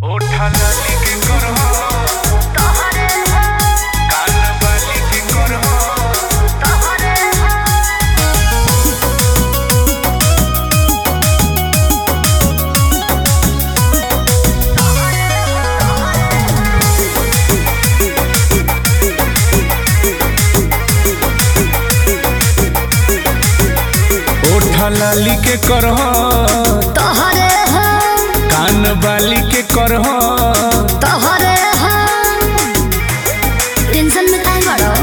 ओठा लाली के करहो तोहरे कान बाली के करहो तोहरे ओठा लाली के करहो तोहरे कान बाली के करहो तोहरे टेंशन में काहे बड़ो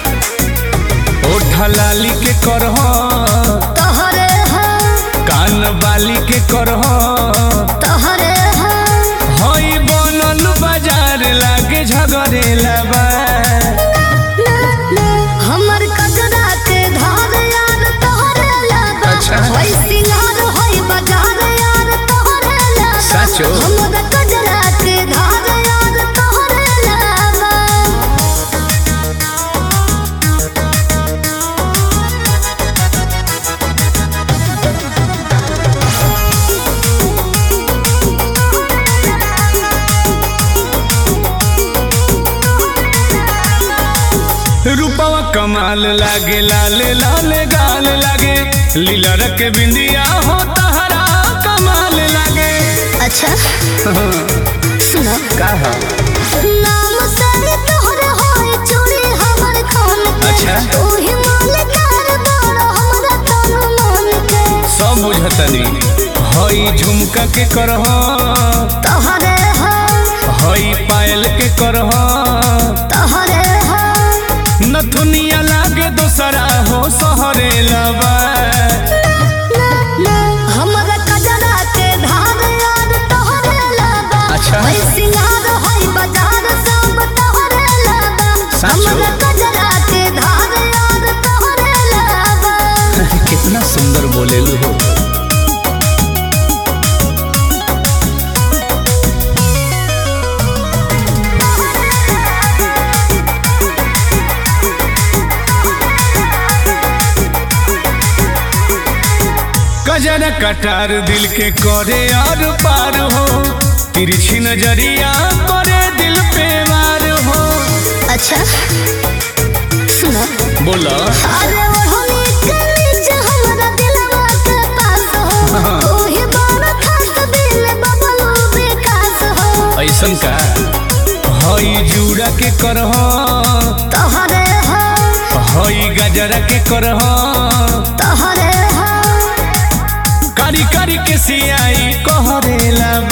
ओठा लाली के करहो तोहरे कान बाली के करहो तोहरे हई बनल बाजार लागे झगड़ेला बा हमर कजरा के धार यार तोहरे लगा अच्छा। होई सिंगार होई बाजार यार तोहरे लगा सचो? हमर कजरा के धार यार तोहरे लगा रूपवा कमाल लागे लाल लाल गाल लागे लीला रख बिंदिया हो तहरा कमाल लागे अच्छा सुनो कहा नाम से तोहरे होई चूड़ी हमर खान के अच्छा। ओही मालिकार बड़ो हमरा तन मन के सब बुझतनी हई झुमका के करहो तोहरे हई पायल के करहो तोहरे नथुनिया लागे दोसरा हो सहरे लबा हमरा कजरा के धार यार तोहरे लगा अच्छा। होई सिंगार होई बाजार सब तोहरे लगा सचो? हमरा कजरा के धार यार तोहरे लगा कितना सुंदर बोलेलू हो गजरा कटार दिल के करे और पार हो तिरछी नजरिया करे दिल पे वार हो अच्छा सुनो बोला अरे ओढ़नी के नीचे हमरा दिलवा के पास हो ओही बार खास दिल बबलू विकास हो ऐसन का हई जूड़ा के करहो तोहरे हई गजरा के करहो तोहरे कारी कारी के सियाई कहरे ला